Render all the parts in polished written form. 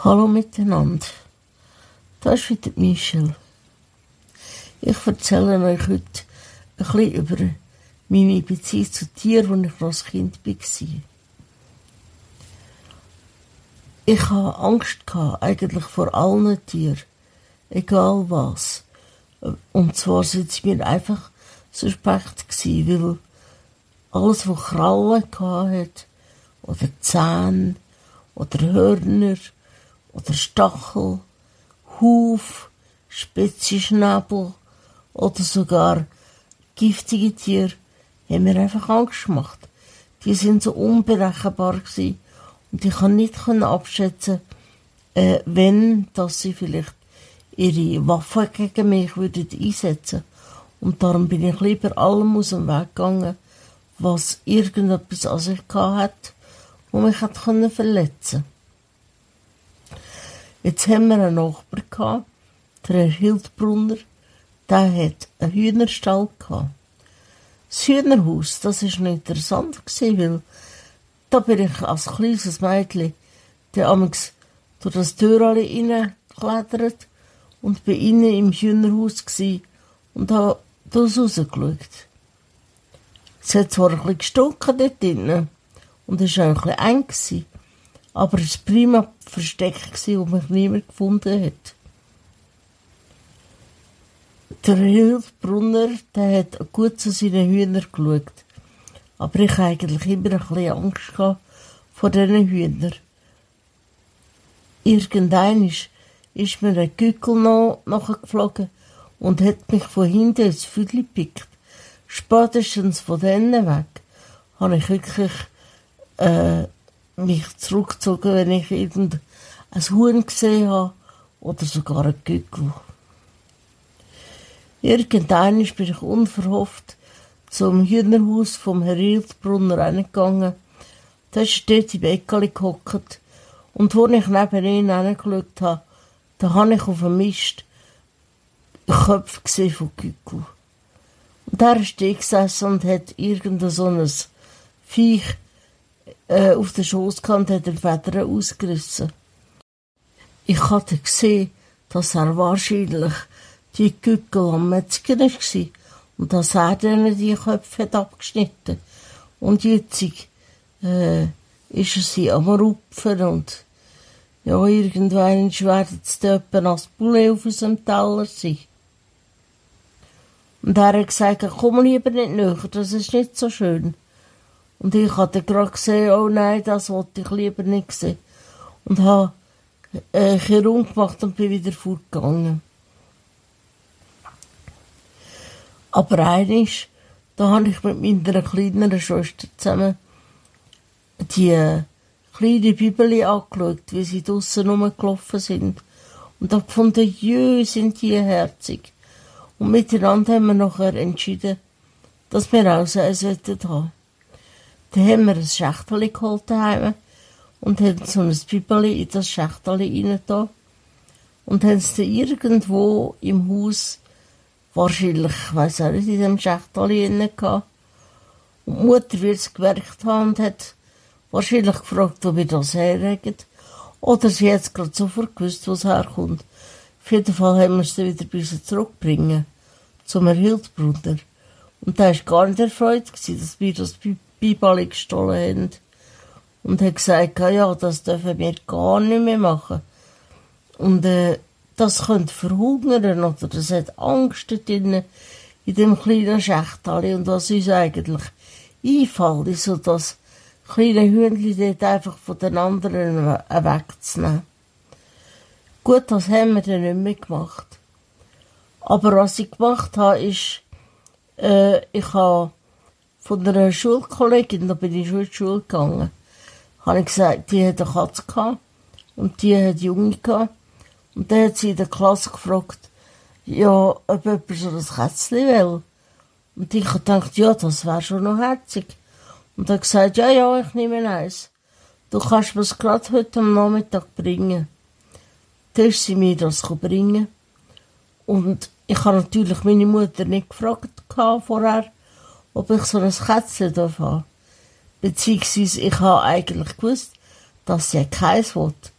Hallo miteinander, das ist wieder Michel. Ich erzähle euch heute ein bisschen über meine Beziehung zu Tieren, als ich noch als Kind war. Ich hatte Angst eigentlich vor allen Tieren, egal was. Und zwar sind sie mir einfach suspekt gewesen, weil alles, was Krallen hatte, oder Zähne, oder Hörner, oder Stachel, Huf, spitze Schnäbel oder sogar giftige Tiere, haben mir einfach Angst gemacht. Die sind so unberechenbar gewesen und ich konnte nicht abschätzen, wenn, dass sie vielleicht ihre Waffen gegen mich würden einsetzen. Und darum bin ich lieber allem aus dem Weg gegangen, was irgendetwas an sich hatte, wo mich hätte verletzen konnte. Jetzt haben wir einen Nachbar gehabt, der Herr Hildbrunner, der hat einen Hühnerstall gehabt. Das Hühnerhaus, das war noch interessant gewesen, weil da bin ich als kleines Mädchen damals durch das Türchen reingeklettert und bin innen im Hühnerhaus gewesen und habe daraus rausgeschaut. Es hat zwar ein bisschen gestunken dort drinnen und es war auch ein bisschen eng gewesen, aber es war prima Versteck, wo mich niemand gefunden hat. Der Hildbrunner, der hat gut zu seinen Hühnern geschaut. Aber ich hatte eigentlich immer ein bisschen Angst vor diesen Hühnern. Irgendwann ist mir ein Gückel nachgeflogen und hat mich von hinten ins Füdli gepickt. Spätestens von denen weg habe ich wirklich mich zurückgezogen, wenn ich irgendein Huhn gesehen habe oder sogar ein Gückel. Irgendwann bin ich unverhofft zum Hühnerhaus vom Herrn Hildbrunner reingegangen. Da ist dort im Eckeli gehockt. Und als ich neben ihn hineingeschaut habe, da habe ich auf dem Mist Köpfe gesehen von Gückel. Und er ist da gesessen und hat irgend so ein Viech auf den Schoss gehabt und hat die Federn ausgerissen. Ich hatte gesehen, dass er wahrscheinlich die Gückel am Metzger war und dass er denen die Köpfe hat abgeschnitten. Und jetzt ist er sie am Rupfen und ja, irgendwann werden es dort als Poulet auf unserem Teller sein. Und er hat gesagt, komm lieber nicht näher, das ist nicht so schön. Und ich hatte gerade gesehen, oh nein, das wollte ich lieber nicht sehen. Und habe Chirurg gemacht und bin wieder fortgegangen. Aber eines, da habe ich mit meiner kleineren Schwester zusammen die kleine Bibel angeschaut, wie sie draussen rumgelaufen sind. Und habe gefunden, jö, sind die herzig. Und miteinander haben wir nachher entschieden, dass wir auch so eins haben wollten. Dann haben wir ein Schächtel geholt daheim und haben so ein Bibel in das Schächtel reingetan. Und haben es dann irgendwo im Haus, wahrscheinlich, ich weiss auch nicht, in dem Schächtel drin gehabt. Und die Mutter wird es gemerkt haben und hat wahrscheinlich gefragt, wo wir das herregen. Oder sie hat es gerade sofort gewusst, wo es herkommt. Auf jeden Fall haben wir es dann wieder ein bisschen zurückbringen zum Herrn Hildbrunner. Und der war gar nicht erfreut, dass wir das Bibeli gestohlen haben. Und hat gesagt, ja, das dürfen wir gar nicht mehr machen. Und das könnte verhungern oder das hat Angst drin in dem kleinen Schächtel. Und was uns eigentlich einfällt, ist so das kleine Hühnchen dort einfach von den anderen wegzunehmen. Gut, das haben wir dann nicht mehr gemacht. Aber was ich gemacht habe, ist, ich habe von einer Schulkollegin, da bin ich schon in die Schule gegangen, habe ich gesagt, die hat eine Katze gehabt und die hat Junge gehabt. Und dann hat sie in der Klasse gefragt, ja, ob jemand so ein Kätzchen will. Und ich habe gedacht, ja, das wäre schon noch herzig. Und er hat gesagt, ja, ich nehme eins. Du kannst mir es gerade heute am Nachmittag bringen. Dann ist sie mir das bringen. Und ich habe natürlich meine Mutter nicht gefragt vorher, ob ich so ein Kätzchen haben darf. Beziehungsweise ich habe eigentlich gewusst, dass sie keins will.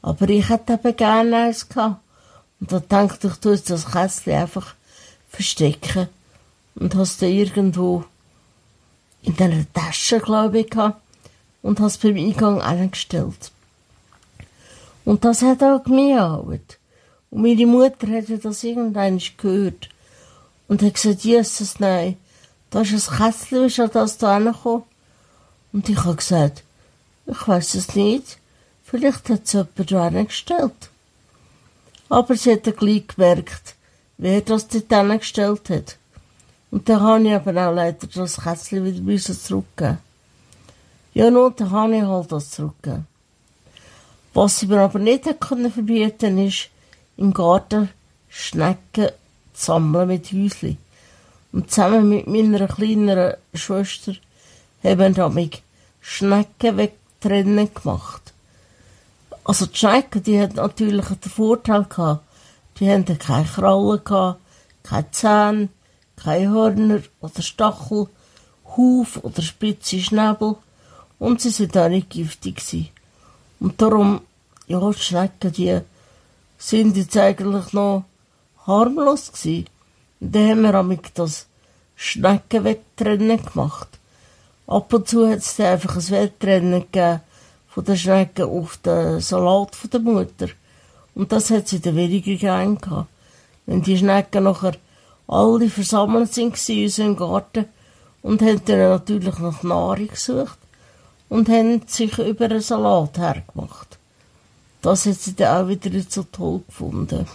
Aber ich hätte eben gerne eins gehabt. Und da dachte ich, du hast das Kästchen einfach verstecken. Und hast dann irgendwo in einer Tasche, glaube ich, gehabt. Und hast beim Eingang angestellt. Und das hat auch gemeint. Und meine Mutter hatte das irgendwann gehört. Und hat gesagt, Jesus, nein, da ist ein Kästchen, ist an das da hergekommen. Und ich habe gesagt, ich weiss es nicht. Vielleicht hat es jemand da hingestellt. Aber sie hat dann gleich gemerkt, wer das dort hingestellt hat. Und dann habe ich aber auch leider das Kästchen wieder zurückgeben. Ja, nun, dann habe ich halt das zurückgegeben. Was sie mir aber nicht verbieten konnte, ist, im Garten Schnecken zu sammeln mit Häuschen. Und zusammen mit meiner kleineren Schwester haben wir mit Schnecken wegtrennen gemacht. Also die Schnecken, die hatten natürlich den Vorteil gehabt, die hatten keine Krallen gehabt, keine Zähne, keine Hörner oder Stachel, Huf oder spitze Schnäbel und sie sind auch nicht giftig gewesen. Und darum, ja, die Schnecken, die sind jetzt eigentlich noch harmlos gewesen. Und dann haben wir damit das Schneckenwettrennen gemacht. Ab und zu hat es dann einfach ein Wettrennen gegeben von den Schnecken auf den Salat von der Mutter. Und das hat sie dann weniger gern gehabt. Wenn die Schnecken nachher alle versammelt sind in unserem Garten und haben dann natürlich nach Nahrung gesucht und haben sich über einen Salat hergemacht. Das hat sie dann auch wieder nicht so toll gefunden.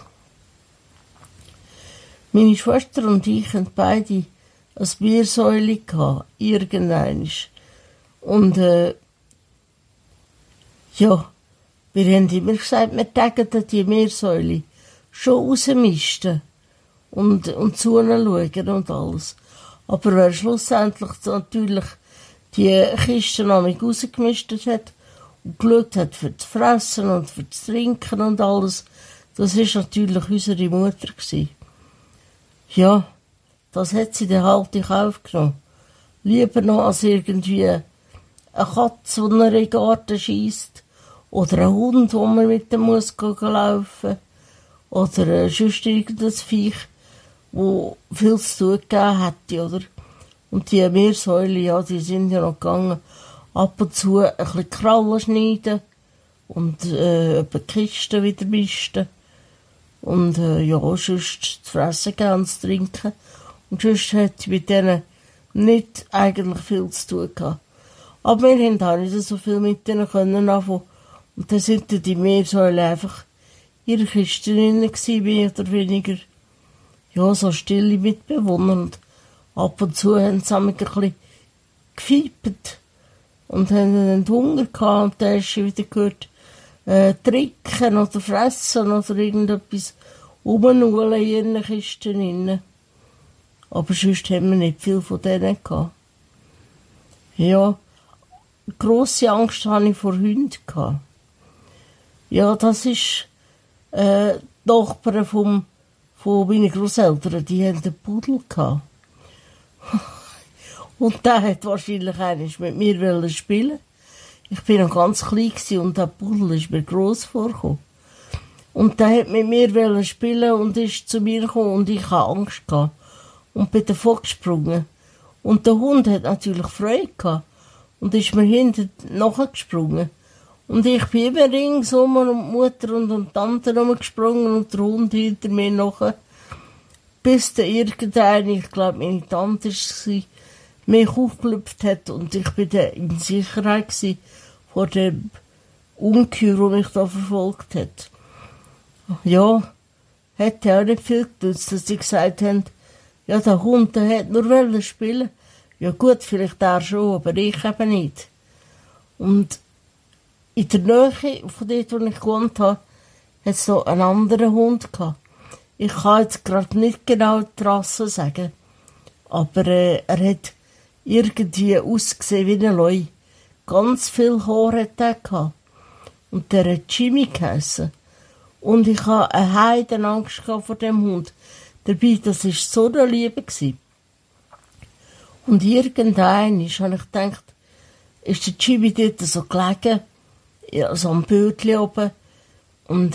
Meine Schwester und ich hatten beide eine Biersäule gehabt, irgendwann. Und, ja, wir haben immer gesagt, wir tägen die Meersäule schon rausmisten und zuschauen und alles. Aber wer schlussendlich natürlich die Kisten noch rausgemistet hat und geschaut hat für das Fressen und für das Trinken und alles, das war natürlich unsere Mutter gewesen. Ja, das hat sie dann halt in Kauf genommen. Lieber noch als irgendwie eine Katze, die in den Garten schiesst, oder ein Hund, wo man mit dem muss laufen, oder sonst irgendein Viech, wo viel zu tun gegeben hätte, oder? Und die Meersäule, ja, die sind ja noch gegangen, ab und zu ein bisschen Krallen schneiden und die Kisten wieder misten. Und ja, sonst zu fressen geben, zu trinken. Und sonst hätte ich mit denen nicht eigentlich viel zu tun gehabt. Aber wir haben auch nicht so viel mit denen können anfangen. Und dann sind die Meersäulen einfach ihre Kisten drin gewesen, mehr oder weniger. Ja, so stille Mitbewohner. Und ab und zu haben sie ein bisschen gefiept. Und haben dann Hunger gehabt. Und dann hast du wieder gehört, trinken oder fressen oder irgendetwas rumnudeln in ihren Kisten drin. Aber sonst haben wir nicht viel von denen gehabt. Ja, grosse Angst hatte ich vor Hunden gehabt. Ja, das ist die Nachbarn von meinen Grosseltern, die hatten einen Pudel gehabt. Und der hat wahrscheinlich eigentlich mit mir spielen. Ich war noch ganz klein und der Pudel ist mir gross vorgekommen. Und der hat mit mir spielen und ist zu mir gekommen und ich hatte Angst gehabt. Und bin davon gesprungen. Und der Hund hat natürlich Freude gehabt. Und ist mir hinten nachgesprungen. Und ich bin immer ringsum und die Mutter und die Tante rumgesprungen und der Hund hinter mir nachher. Bis der irgendein, ich glaube meine Tante war es, mich aufgelüpft hat und ich bin dann in Sicherheit gewesen vor dem Ungeheuer, das mich da verfolgt hat. Ja, hätte auch nicht viel genutzt, dass sie gesagt haben, ja, der Hund, der hat nur spielen. Ja gut, vielleicht er schon, aber ich eben nicht. Und in der Nähe von dort, wo ich gewohnt habe, hat es noch einen anderen Hund gehabt. Ich kann jetzt gerade nicht genau die Rasse sagen, aber er hat irgendwie ausgesehen wie ein Leu. Ganz viel Haar hat er gehabt. Und der hat Jimmy geheissen. Und ich hatte eine Heidenangst vor dem Hund. Dabei, das war so eine Liebe gewesen. Und irgendwann habe ich gedacht, ist der Jimmy dort so gelegen, so am Bötchen oben, Und,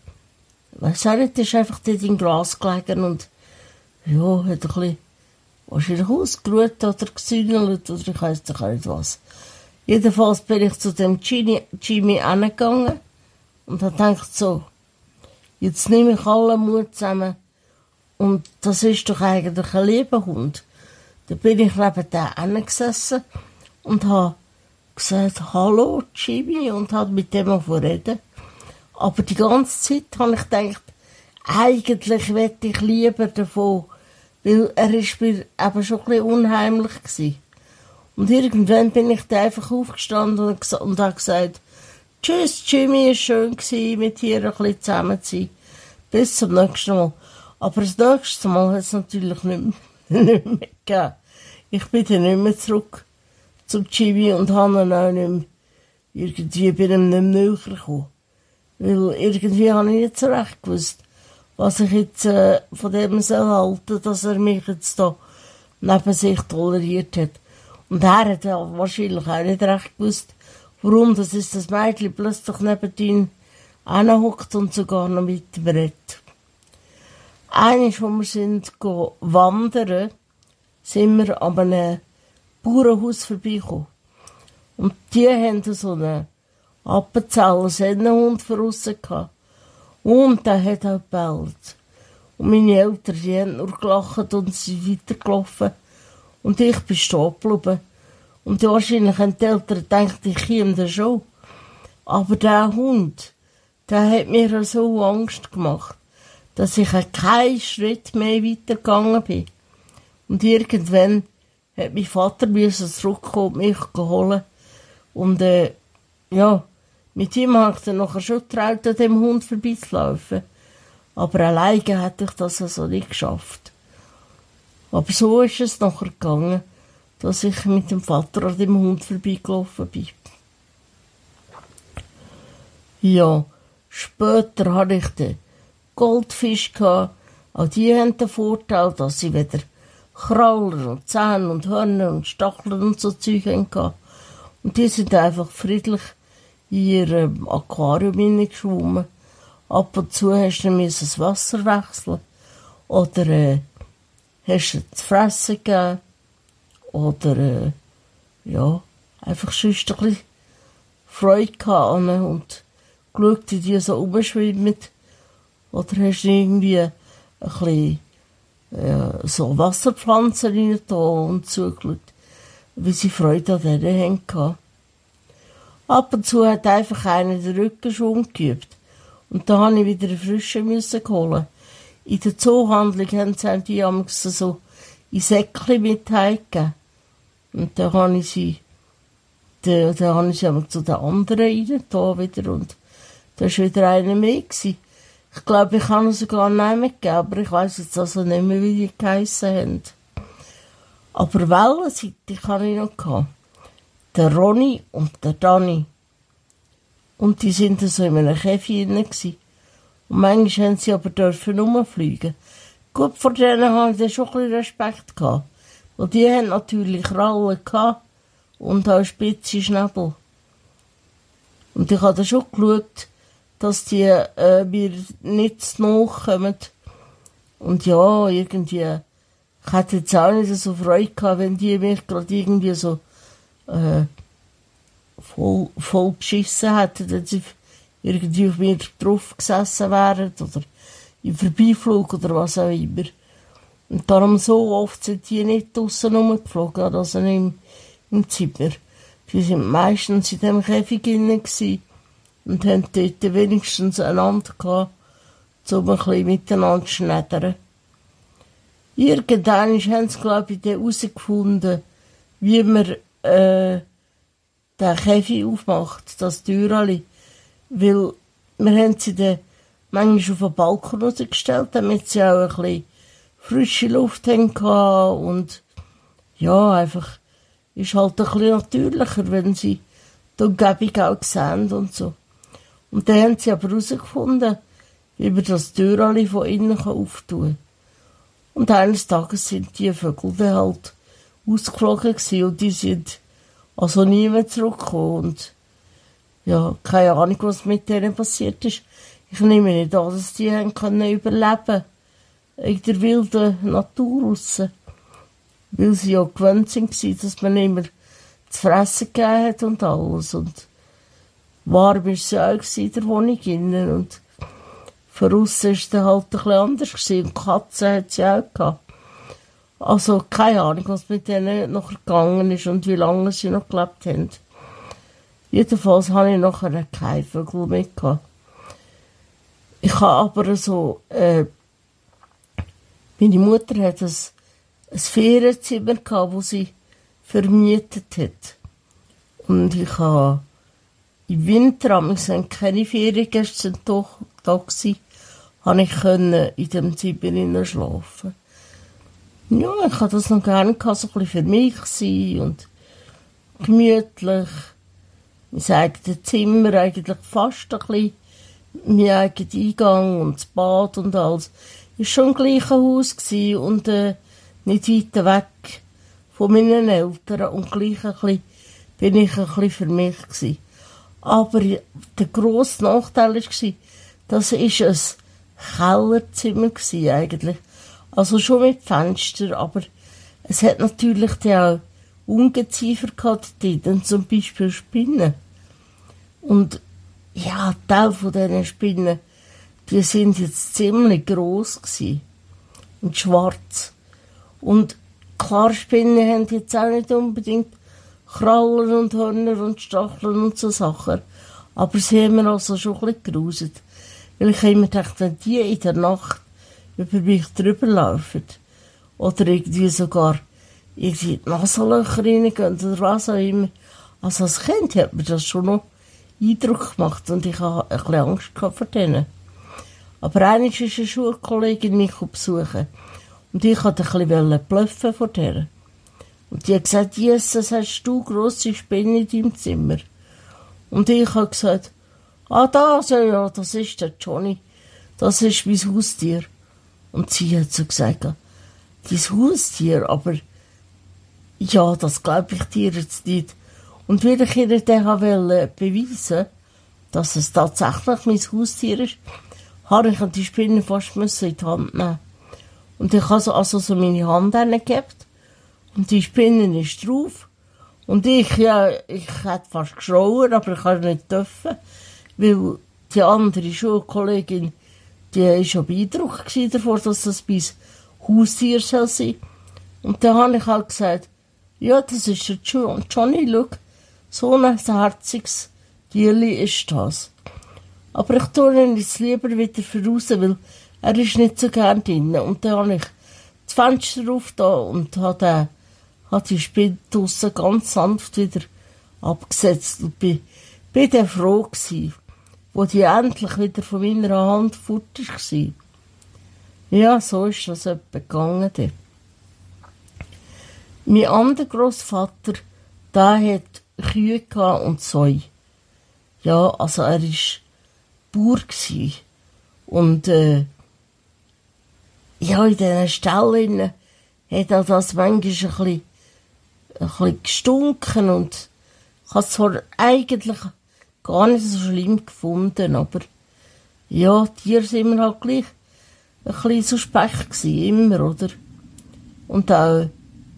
weiss auch nicht, der ist einfach dort im Glas gelegen und, ja, hat ein bisschen, wahrscheinlich ausgeruht oder gesühnelt oder ich weiss doch auch nicht was. Jedenfalls bin ich zu dem Jimmy hingegangen und habe gedacht so, jetzt nehme ich allen Mut zusammen und das ist doch eigentlich ein lieber Hund. Da bin ich neben dem gesessen und habe gesagt, hallo Jimmy, und habe mit dem reden. Aber die ganze Zeit habe ich gedacht, eigentlich möchte ich lieber davon, weil er ist mir eben schon ein bisschen unheimlich gewesen. Und irgendwann bin ich da einfach aufgestanden und habe gesagt, tschüss Jimmy, es war schön mit dir ein bisschen zusammen zu sein. Bis zum nächsten Mal. Aber das nächste Mal hat es natürlich nicht mehr gegeben. Ich bin dann nicht mehr zurück zum Jimmy und habe ihn auch nicht mehr, irgendwie bin ihm nicht mehr näher gekommen. Weil irgendwie habe ich nicht so recht gewusst, was ich jetzt von dem soll halten, dass er mich jetzt da neben sich toleriert hat. Und er hat ja wahrscheinlich auch nicht recht gewusst, warum das Mädchen plötzlich neben ihm hinhockt und sogar noch mit ihm redet. Einmal, wo wir sind wandern, sind wir an einem Bauernhaus vorbeigekommen. Und die haben so einen Appenzeller Sennenhund voraus gehabt. Und der hat auch gebellt. Und meine Eltern, die haben nur gelacht und sind weitergelaufen. Und ich bin stehen geblieben. Und wahrscheinlich haben die Eltern gedacht, ich käme da schon. Aber der Hund, der hat mir so Angst gemacht, dass ich keinen Schritt mehr weitergegangen bin. Und irgendwann hat mein Vater zurückkommen und mich geholt. Und ja, mit ihm habe ich dann nachher schon getraut, an dem Hund vorbeizulaufen. Aber alleine hätte ich das also nicht geschafft. Aber so ist es nachher gegangen, dass ich mit dem Vater an dem Hund vorbeigelaufen bin. Ja, später hatte ich den Goldfisch gehabt. Auch die haben den Vorteil, dass sie weder Krallen und Zähne und Hörner und Stacheln und so Zeug hatten. Und die sind einfach friedlich in ihrem Aquarium hineingeschwommen. Ab und zu hast du das Wasser wechseln. Oder hast du zu fressen gegeben. Oder ja, einfach sonst ein bisschen Freude gehabt und geschaut, wie die so rumschwimmen. Oder hast du irgendwie ein bisschen so Wasserpflanzen rein da und zugeschaut, wie sie Freude an denen hatten. Ab und zu hat einfach einer den Rückenschwung geübt. Und da musste ich wieder eine frische holen. In der Zoohandlung haben sie die so in Säckchen mit heimgegeben. Und da habe ich sie zu den anderen rein, da wieder, und da war wieder einer mehr gewesen. Ich glaube, ich habe ihn sogar nicht mitgegeben, aber ich weiss jetzt also nicht mehr, wie die geheissen haben. Aber Wellenseitig hatte ich noch gehabt. Der Ronny und der Dani. Und die sind so in einem Käfig drin gewesen. Und manchmal haben sie aber rumfliegen. Gut, vor denen hatte ich schon ein bisschen Respekt gehabt. Weil die haben natürlich Krallen gehabt und auch spitze Schnäbel. Und ich habe dann schon geschaut, dass die mir nicht zu nahe kommen. Und ja, irgendwie, ich hätte jetzt auch nicht so Freude gehabt, wenn die mich gerade irgendwie so voll beschissen hätten, wenn sie irgendwie auf mir drauf gesessen wären oder im Vorbeiflug oder was auch immer. Und darum so oft sind die nicht draussen rumgeflogen, also nicht im Zimmer. Die sind meistens in dem Käfig drin gewesen und haben dort wenigstens einander gehabt, um ein bisschen miteinander zu schneidern. Irgendwann haben sie, glaube ich, herausgefunden, wie man den Käfig aufmacht, das Türchen. Weil wir haben sie dann manchmal auf den Balkon rausgestellt, damit sie auch ein bisschen frische Luft hatten und ja, einfach ist halt ein bisschen natürlicher, wenn sie die Umgebung auch sehen und so. Und dann haben sie aber herausgefunden, wie man das Türchen von innen auftun kann. Und eines Tages sind die Vögel dann halt ausgeflogen gewesen und die sind also nie mehr zurückgekommen. Und ja, keine Ahnung, was mit denen passiert ist. Ich nehme nicht an, dass die haben können überleben in der wilden Natur raus. Weil sie ja gewöhnt waren, dass man immer zu fressen gegeben hat und alles. Und warm war es ja auch in der Wohnung innen. Und von aussen war es dann halt ein bisschen anders gewesen. Und Katzen hat sie auch gehabt. Also keine Ahnung, was mit denen noch gegangen ist und wie lange sie noch gelebt haben. Jedenfalls hatte ich nachher keine Vögel mehr gehabt. Ich habe aber so, meine Mutter hat ein Ferienzimmer gehabt, das sie vermietet hat. Und ich habe im Winter, wenn keine Feriengäste da waren, konnte ich in dem Zimmer schlafen. Ja, ich hatte das noch gerne gehabt, so ein bisschen für mich sein und gemütlich. Mein eigenes Zimmer, eigentlich fast ein bisschen mein eigener Eingang und das Bad und alles. Es war schon im gleichen Haus und nicht weit weg von meinen Eltern. Und gleich bin ich ein bisschen für mich gewesen. Aber der grosse Nachteil war, das war ein Kellerzimmer eigentlich. Also schon mit Fenstern, aber es hat natürlich auch Ungeziefer gehabt, zum Beispiel Spinnen. Und ja, Teil von diesen Spinnen, die sind jetzt ziemlich gross gewesen und schwarz. Und klar, Spinnen haben jetzt auch nicht unbedingt Krallen und Hörner und Stacheln und so Sachen. Aber sie haben mir also schon ein bisschen geruset. Weil ich immer gedacht, wenn die in der Nacht über mich drüber laufen oder irgendwie sogar in die Nasenlöcher reingehen oder was auch immer. Also als Kind hat mir das schon noch Eindruck gemacht und ich hatte ein bisschen Angst vor denen. Aber einmal ist eine Schulkollegin mich besuchen und ich wollte ein bisschen bluffen vor der. Und die hat gesagt, Jesus, hast du grosse Spinnen in deinem Zimmer? Und ich habe gesagt, das ist der Johnny, das ist mein Haustier. Und sie hat so gesagt, dein Haustier, aber ja, das glaube ich dir jetzt nicht. Und weil ich ihr dann beweisen wollte, dass es tatsächlich mein Haustier ist, habe ich die Spinne fast in die Hand nehmen. Und ich habe also so meine Hand hingegeben und die Spinne ist drauf. Und ich hätte fast geschrauen, aber ich konnte nicht dürfen, weil die andere Schulkollegin, die war schon beeindruckt davon, dass das mein Haustier sein soll. Und dann habe ich halt gesagt, ja, das ist der Johnny, schau, so ein herziges Tierli ist das. Aber ich tue ihn jetzt lieber wieder voraus, weil er ist nicht so gern drin. Und dann habe ich das Fenster aufgetan und habe die Spinne draussen ganz sanft wieder abgesetzt. Und bin dann froh gewesen, wo die endlich wieder von meiner Hand fort war. Ja, so ist das etwa gegangen. Dort. Mein anderer Grossvater, der hat Kühe und Säue. Ja, also er war Bauer gewesen. Und ja, in diesen Ställen hat er das manchmal ein bisschen gestunken und ich habe es zwar eigentlich gar nicht so schlimm gefunden, aber ja, die Tiere sind immer halt gleich ein bisschen suspekt gewesen, immer, oder? Und auch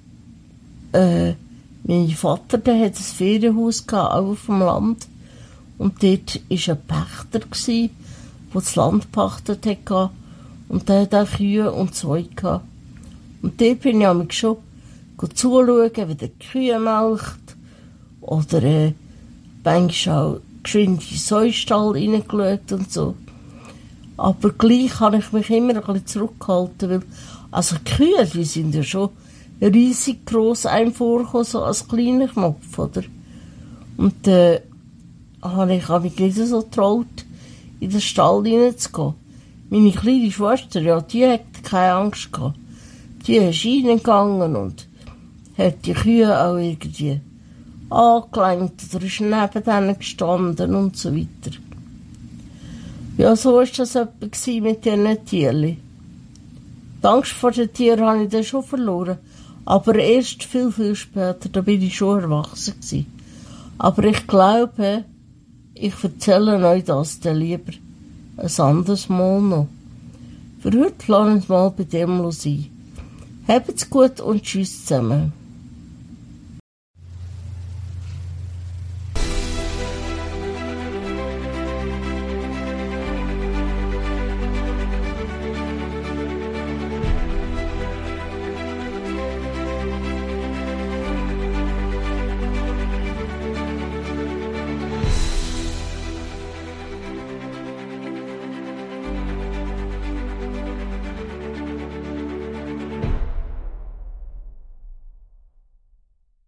mein Vater, der hat ein Ferienhaus gehabt, auch auf dem Land. Und dort war ein Pächter, der das Land gepachtet hat. Und der hat auch Kühe und Zeug gehabt. Und dort bin ich schon zuschauen, wie der Kühe melkt. Oder manchmal auch geschwind in den Säustall reingeschaut und so. Aber gleich habe ich mich immer ein bisschen zurückgehalten, weil also die Kühe, die sind ja schon riesig gross einem vorgekommen, so als kleiner Knopf, oder? Und habe ich mich nicht so getraut, in den Stall reinzugehen. Meine kleine Schwester, ja, die hat keine Angst gehabt. Die ist reingegangen und hat die Kühe auch irgendwie angelenkt oder ist neben denen gestanden und so weiter. Ja, so war das etwa mit diesen Tierchen. Die Angst vor den Tieren habe ich dann schon verloren. Aber erst viel, viel später, da bin ich schon erwachsen gewesen. Aber ich glaube, ich erzähle euch das dann lieber ein anderes Mal noch. Für heute lassen wir es mal bei dem sein. Habt's gut und tschüss zusammen.